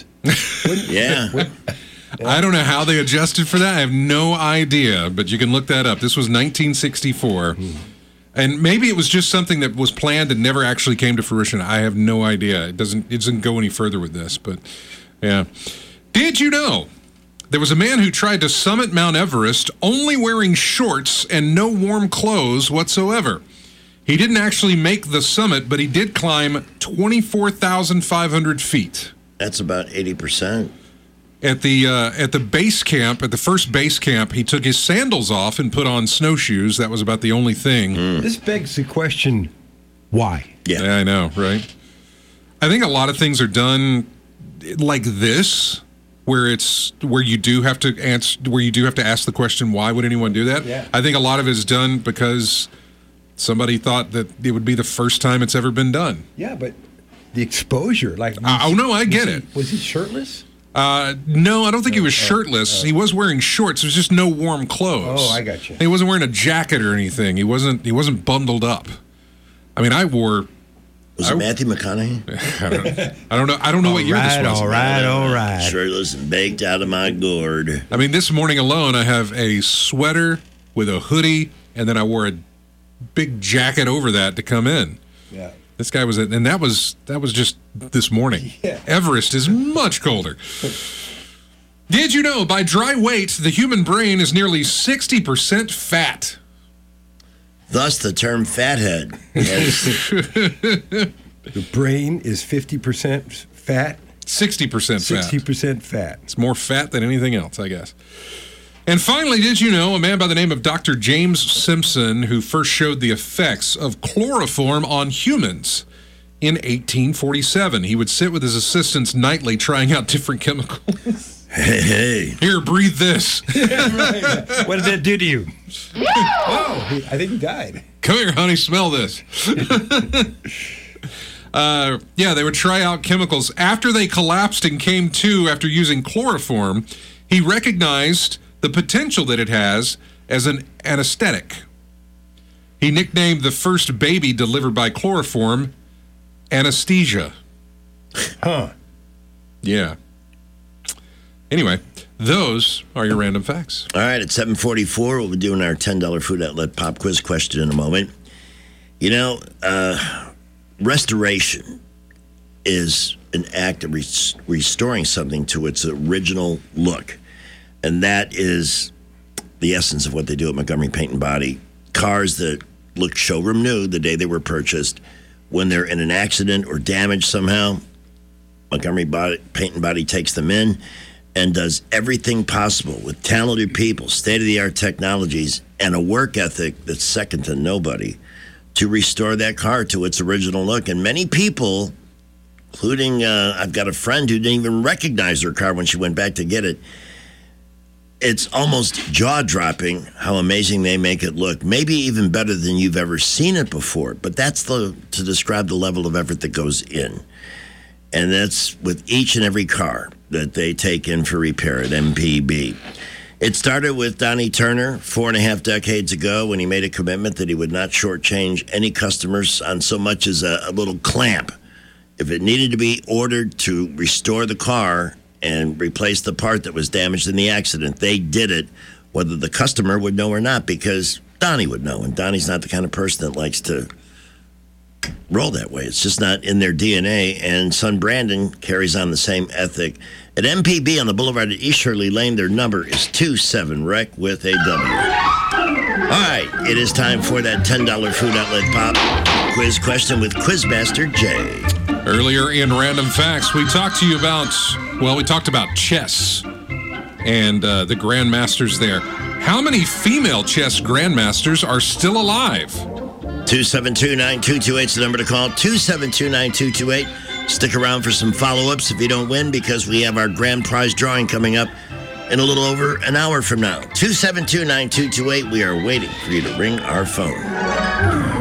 I don't know how they adjusted for that. I have no idea, but you can look that up. This was 1964. And maybe it was just something that was planned and never actually came to fruition. I have no idea. It doesn't go any further with this, but yeah. Did you know there was a man who tried to summit Mount Everest only wearing shorts and no warm clothes whatsoever? He didn't actually make the summit, but he did climb 24,500 feet. That's about 80%. At the base camp, at the first base camp, he took his sandals off and put on snowshoes. That was about the only thing. This begs the question, why? Yeah, I know, right? I think a lot of things are done like this, where you do have to ask the question, why would anyone do that? Yeah. I think a lot of it is done because somebody thought that it would be the first time it's ever been done. Yeah, but the exposure, like... I get it. Was he shirtless? No, I don't think he was shirtless. He was wearing shorts. There was just no warm clothes. Oh, I got you. He wasn't wearing a jacket or anything. He wasn't bundled up. I mean, I wore... Was it Matthew McConaughey? I don't know what year this was. All right. Shirtless and baked out of my gourd. I mean, this morning alone, I have a sweater with a hoodie, and then I wore a big jacket over that to come in. Yeah. This guy was, and that was just this morning. Yeah. Everest is much colder. Did you know by dry weight, the human brain is nearly 60% fat? Thus, the term fathead. The brain is 50% fat. 60% fat. 60% fat. It's more fat than anything else, I guess. And finally, did you know a man by the name of Dr. James Simpson, who first showed the effects of chloroform on humans in 1847? He would sit with his assistants nightly trying out different chemicals. Hey. Here, breathe this. What did that do to you? Oh, I think he died. Come here, honey, smell this. They would try out chemicals. After they collapsed and came to after using chloroform, he recognized the potential that it has as an anesthetic. He nicknamed the first baby delivered by chloroform anesthesia. Huh. Yeah. Anyway, those are your random facts. All right, at 7:44, we'll be doing our $10 food outlet pop quiz question in a moment. You know, restoration is an act of restoring something to its original look. And that is the essence of what they do at Montgomery Paint and Body. Cars that look showroom new the day they were purchased, when they're in an accident or damaged somehow, Montgomery Paint and Body takes them in and does everything possible with talented people, state-of-the-art technologies, and a work ethic that's second to nobody to restore that car to its original look. And many people, including I've got a friend who didn't even recognize her car when she went back to get it. It's almost jaw-dropping how amazing they make it look. Maybe even better than you've ever seen it before. But that's to describe the level of effort that goes in. And that's with each and every car that they take in for repair at MPB. It started with Donnie Turner 4.5 decades ago when he made a commitment that he would not shortchange any customers on so much as a little clamp. If it needed to be ordered to restore the car and replace the part that was damaged in the accident, they did it, whether the customer would know or not, because Donnie would know. And Donnie's not the kind of person that likes to roll that way. It's just not in their DNA. And son Brandon carries on the same ethic. At MPB on the Boulevard at East Shirley Lane, their number is 27REC with a W. All right, it is time for that $10 Food Outlet Pop quiz question with Quizmaster Jay. Earlier in Random Facts, we talked to you about, we talked about chess and the grandmasters there. How many female chess grandmasters are still alive? 272-9228 is the number to call. 272-9228. Stick around for some follow-ups if you don't win, because we have our grand prize drawing coming up in a little over an hour from now. 272-9228. We are waiting for you to ring our phone.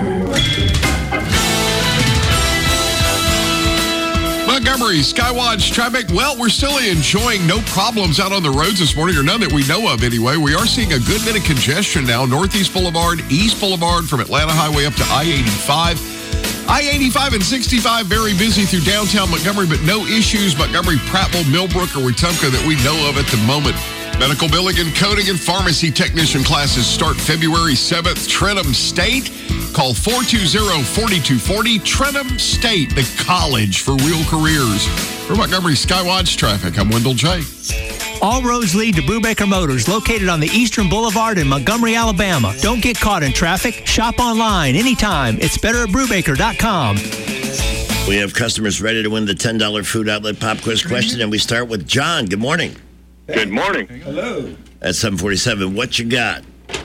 Montgomery Skywatch traffic. Well, we're still enjoying no problems out on the roads this morning, or none that we know of anyway. We are seeing a good bit of congestion now. Northeast Boulevard, East Boulevard from Atlanta Highway up to I-85. I-85 and 65 very busy through downtown Montgomery, but no issues. Montgomery, Prattville, Millbrook, or Wetumpka that we know of at the moment. Medical billing and coding and pharmacy technician classes start February 7th. Trenton State. Call 420-4240. Trenton State, the college for real careers. For Montgomery Skywatch traffic, I'm Wendell J. All roads lead to Brubaker Motors, located on the Eastern Boulevard in Montgomery, Alabama. Don't get caught in traffic. Shop online anytime. It's better at Brubaker.com. We have customers ready to win the $10 Food Outlet Pop Quiz question, and we start with John. Good morning. Good morning. Hello. At 747, what you got?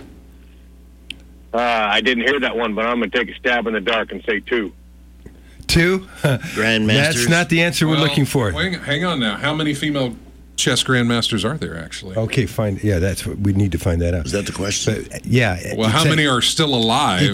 I didn't hear that one, but I'm going to take a stab in the dark and say 2. 2? Grandmasters? That's not the answer we're looking for. Hang on now. How many female chess grandmasters are there, actually? Okay, fine. Yeah, that's what we need to find that out. Is that the question? But, yeah. Well, how many are still alive?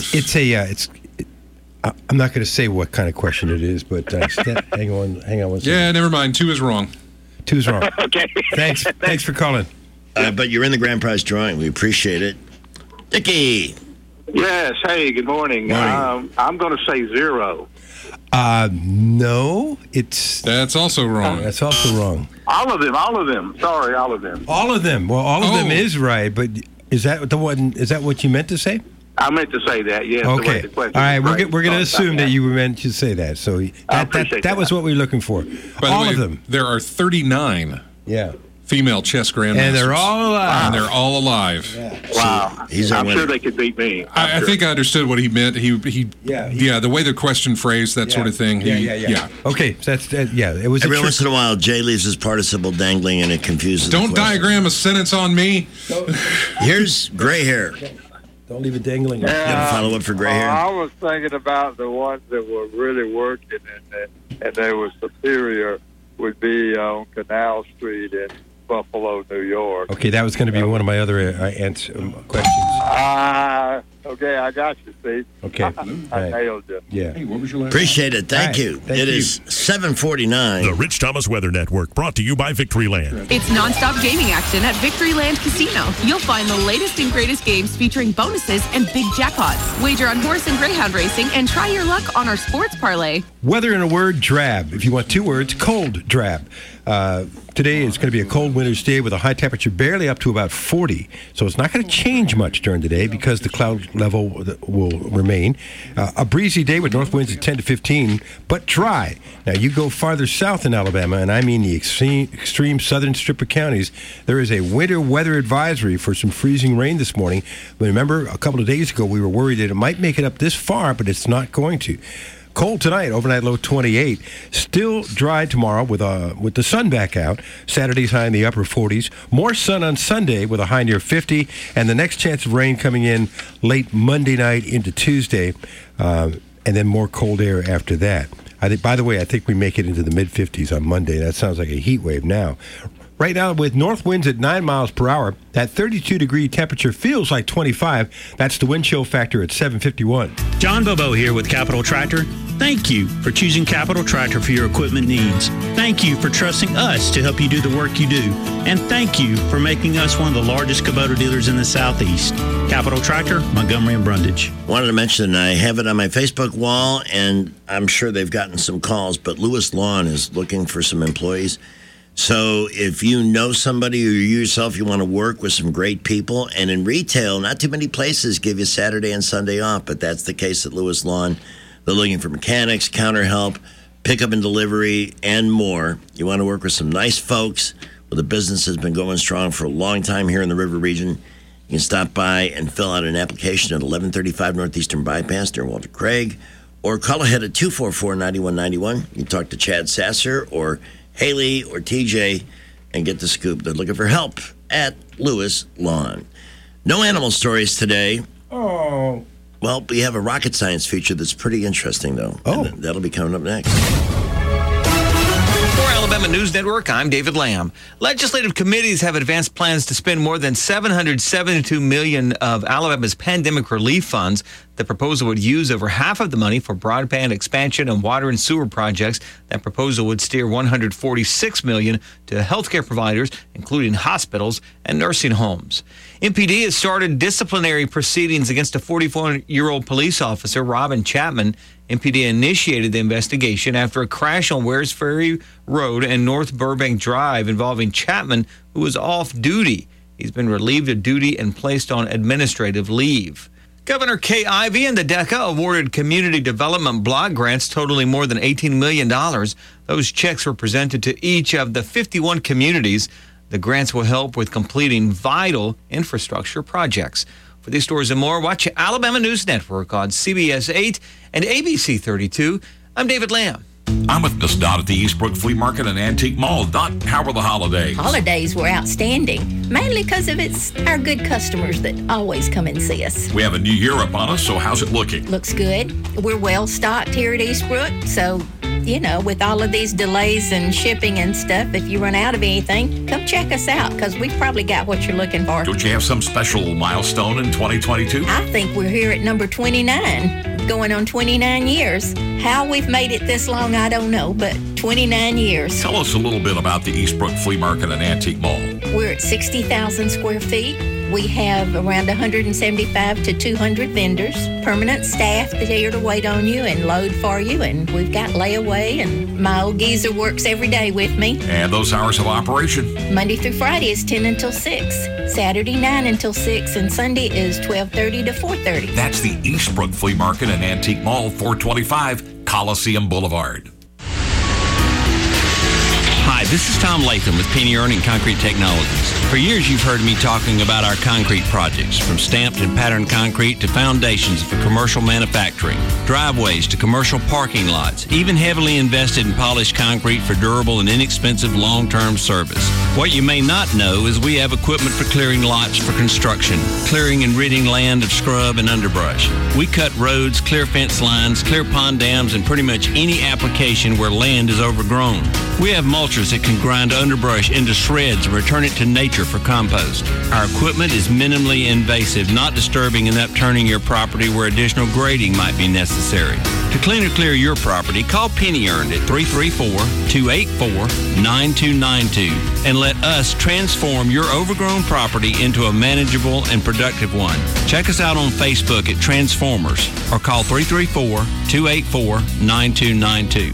I'm not going to say what kind of question it is, but hang on one second. Yeah, never mind. 2 is wrong. 2 is wrong. Okay. Thanks for calling. But you're in the grand prize drawing. We appreciate it. Dickie. Yes. Hey, good morning. I'm going to say 0. No, that's also wrong. That's also wrong. All of them. Sorry, all of them. All of them. Well, all of them is right, but is that the one? Is that what you meant to say? I meant to say that. Yes. Okay. All right. We're going to assume that you meant to say that. So that was what we were looking for. By all the way, of them. There are 39. Yeah. Female chess grandmasters. And they're all alive. And they're all alive. Yeah. Wow. I'm sure they could beat me. I think I understood what he meant. The way the question phrased, that sort of thing. Yeah. Okay. So that's it was every once in a while, Jay leaves his participle dangling, and it confuses. Don't diagram a sentence on me. Here's gray hair. Don't leave it dangling. You have a follow up for gray hair. I was thinking about the ones that were really working and they were superior would be on Canal Street in Buffalo, New York. Okay, that was going to be one of my other questions. Okay, I got you, Steve. Okay. I nailed you. Yeah. Hey, what was your last Appreciate it. Thank you. It is 7:49. The Rich Thomas Weather Network, brought to you by Victoryland. It's nonstop gaming action at Victoryland Casino. You'll find the latest and greatest games featuring bonuses and big jackpots. Wager on horse and greyhound racing and try your luck on our sports parlay. Weather in a word, drab. If you want 2 words, cold drab. Today is going to be a cold winter's day with a high temperature barely up to about 40. So it's not going to change much during the day because the cloud level will remain. A breezy day with north winds at 10 to 15, but dry. Now, you go farther south in Alabama, and I mean the extreme southern strip of counties, there is a winter weather advisory for some freezing rain this morning. But remember, a couple of days ago, we were worried that it might make it up this far, but it's not going to. Cold tonight, overnight low 28. Still dry tomorrow with the sun back out. Saturday's high in the upper 40s. More sun on Sunday with a high near 50. And the next chance of rain coming in late Monday night into Tuesday. and then more cold air after that. I think. By the way, I think we make it into the mid-50s on Monday. That sounds like a heat wave now. Right now, with north winds at 9 miles per hour, that 32-degree temperature feels like 25. That's the wind chill factor at 751. John Bobo here with Capital Tractor. Thank you for choosing Capital Tractor for your equipment needs. Thank you for trusting us to help you do the work you do. And thank you for making us one of the largest Kubota dealers in the Southeast. Capital Tractor, Montgomery and Brundage. Wanted to mention, I have it on my Facebook wall, and I'm sure they've gotten some calls, but Lewis Lawn is looking for some employees. So if you know somebody or you yourself, you want to work with some great people, and in retail, not too many places give you Saturday and Sunday off, but that's the case at Lewis Lawn. They're looking for mechanics, counter help, pickup and delivery, and more. You want to work with some nice folks. Well, the business has been going strong for a long time here in the River Region. You can stop by and fill out an application at 1135 Northeastern Bypass near Walter Craig, or call ahead at 244-9191. You can talk to Chad Sasser or Haley or TJ and get the scoop. They're looking for help at Lewis Lawn. No animal stories today. Oh. Well, we have a rocket science feature that's pretty interesting, though. Oh. And that'll be coming up next. For Alabama News Network, I'm David Lamb. Legislative committees have advanced plans to spend more than $772 million of Alabama's pandemic relief funds. The proposal would use over half of the money for broadband expansion and water and sewer projects. That proposal would steer $146 million to healthcare providers, including hospitals and nursing homes. MPD has started disciplinary proceedings against a 44-year-old police officer, Robin Chapman. MPD initiated the investigation after a crash on Wares Ferry Road and North Burbank Drive involving Chapman, who was off duty. He's been relieved of duty and placed on administrative leave. Governor Kay Ivey and the DECA awarded community development block grants totaling more than $18 million. Those checks were presented to each of the 51 communities. The grants will help with completing vital infrastructure projects. For these stories and more, watch Alabama News Network on CBS 8 and ABC 32. I'm David Lamb. I'm with Miss Dot at the Eastbrook Flea Market and Antique Mall. Dot, how were the holidays? Holidays were outstanding, mainly because of it's our good customers that always come and see us. We have a new year up on us, so how's it looking? Looks good. We're well stocked here at Eastbrook, so, you know, with all of these delays and shipping and stuff, if you run out of anything, come check us out, because we've probably got what you're looking for. Don't you have some special milestone in 2022? I think we're here at number 29, going on 29 years. How we've made it this long, I don't know, but 29 years. Tell us a little bit about the Eastbrook Flea Market and Antique Mall. We're at 60,000 square feet. We have around 175 to 200 vendors, permanent staff that's here to wait on you and load for you, and we've got layaway, and my old geezer works every day with me. And those hours of operation? Monday through Friday is 10 until 6, Saturday 9 until 6, and Sunday is 12:30 to 4:30. That's the Eastbrook Flea Market and Antique Mall, 425 Coliseum Boulevard. Hi, this is Tom Latham with Penny Earning Concrete Technologies. For years, you've heard me talking about our concrete projects, from stamped and patterned concrete to foundations for commercial manufacturing, driveways to commercial parking lots, even heavily invested in polished concrete for durable and inexpensive long-term service. What you may not know is we have equipment for clearing lots for construction, clearing and ridding land of scrub and underbrush. We cut roads, clear fence lines, clear pond dams, and pretty much any application where land is overgrown. We have mulchers that can grind underbrush into shreds and return it to nature for compost. Our equipment is minimally invasive, not disturbing and upturning your property where additional grading might be necessary. To clean or clear your property, call Penny Earned at 334-284-9292 and let us transform your overgrown property into a manageable and productive one. Check us out on Facebook at Transformers or call 334-284-9292.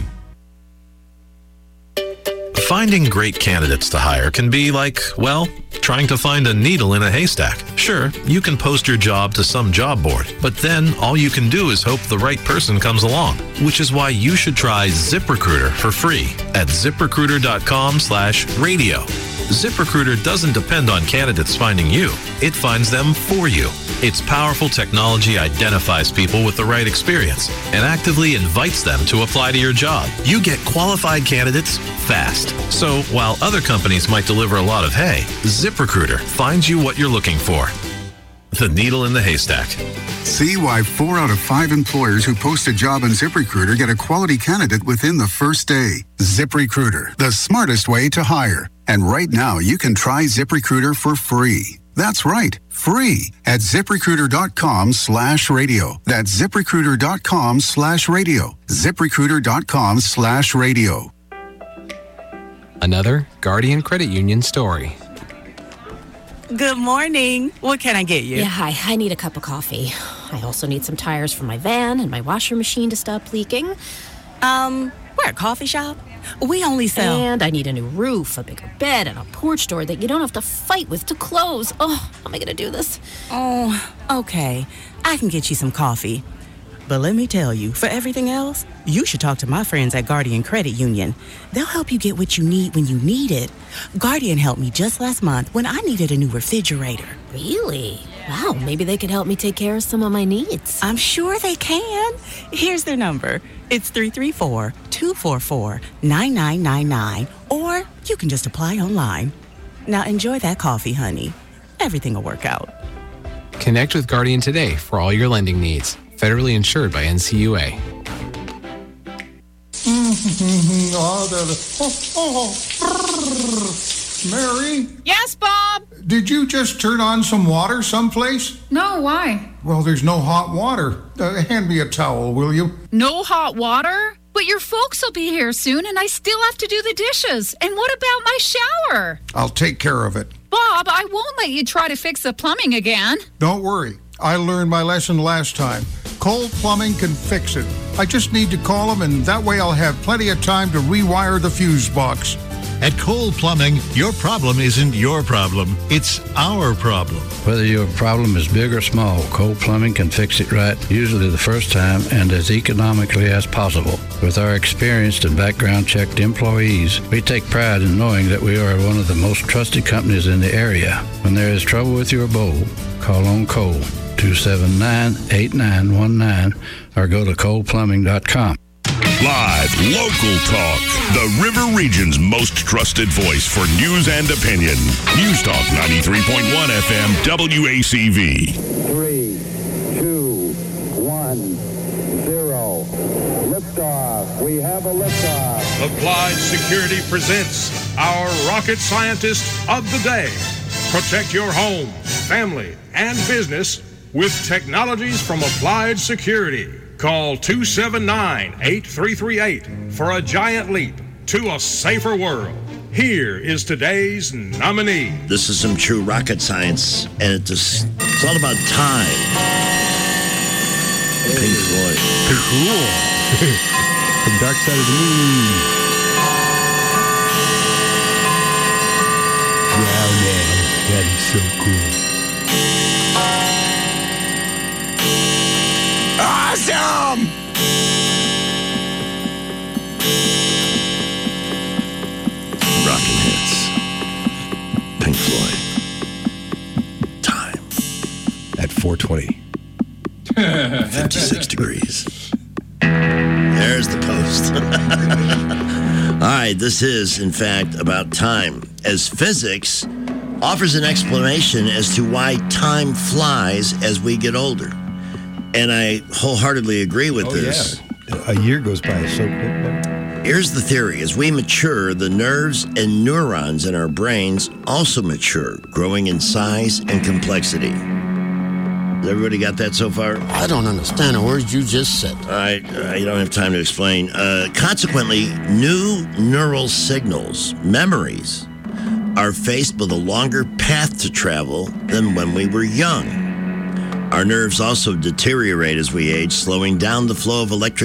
Finding great candidates to hire can be like, well, trying to find a needle in a haystack. Sure, you can post your job to some job board, but then all you can do is hope the right person comes along, which is why you should try ZipRecruiter for free at ZipRecruiter.com/radio. ZipRecruiter doesn't depend on candidates finding you. It finds them for you. Its powerful technology identifies people with the right experience and actively invites them to apply to your job. You get qualified candidates fast. So while other companies might deliver a lot of hay, ZipRecruiter finds you what you're looking for. the needle in the haystack. See why 4 out of 5 employers who post a job on ZipRecruiter get a quality candidate within the first day. ZipRecruiter, the smartest way to hire. And right now, you can try ZipRecruiter for free. That's right, free at ZipRecruiter.com/radio. That's ZipRecruiter.com/radio. ZipRecruiter.com/radio. Another Guardian Credit Union story. Good morning. What can I get you? Yeah, hi. I need a cup of coffee. I also need some tires for my van and my washer machine to stop leaking. We're a coffee shop. We only sell... And I need a new roof, a bigger bed, and a porch door that you don't have to fight with to close. Oh, how am I going to do this? Oh, okay. I can get you some coffee. But let me tell you, for everything else, you should talk to my friends at Guardian Credit Union. They'll help you get what you need when you need it. Guardian helped me just last month when I needed a new refrigerator. Really? Wow, maybe they could help me take care of some of my needs. I'm sure they can. Here's their number. It's 334-244-9999. Or you can just apply online. Now enjoy that coffee, honey. Everything will work out. Connect with Guardian today for all your lending needs. Federally insured by NCUA. Mary? Yes, Bob? Did you just turn on some water someplace? No, why? Well, there's no hot water. Hand me a towel, will you? No hot water? But your folks will be here soon, and I still have to do the dishes. And what about my shower? I'll take care of it. Bob, I won't let you try to fix the plumbing again. Don't worry. I learned my lesson last time. Cole Plumbing can fix it. I just need to call them, and that way I'll have plenty of time to rewire the fuse box. At Cole Plumbing, your problem isn't your problem. It's our problem. Whether your problem is big or small, Cole Plumbing can fix it right, usually the first time and as economically as possible. With our experienced and background-checked employees, we take pride in knowing that we are one of the most trusted companies in the area. When there is trouble with your bowl, call on Cole, 279-8919, or go to coleplumbing.com. Live, local talk. The River Region's most trusted voice for news and opinion. News Talk 93.1 FM WACV. 3, 2, 1, 0. Liftoff. We have a liftoff. Applied Security presents our rocket scientist of the day. Protect your home, family, and business with technologies from Applied Security. Call 279-8338 for a giant leap to a safer world. Here is today's nominee. This is some true rocket science, and it's all about time. Pink Floyd. Cool. From Dark Side of the Moon. Wow, man. That is so cool. Awesome! Rockin' hits. Pink Floyd. Time. At 4:20. 56 degrees. There's the post. All right, this is, in fact, about time, as physics offers an explanation as to why time flies as we get older. And I wholeheartedly agree with this. Yeah. A year goes by so quick now. Here's the theory. As we mature, the nerves and neurons in our brains also mature, growing in size and complexity. Has everybody got that so far? I don't understand the words you just said. All right, you don't have time to explain. Consequently, new neural signals, memories, are faced with a longer path to travel than when we were young. Our nerves also deteriorate as we age, slowing down the flow of electric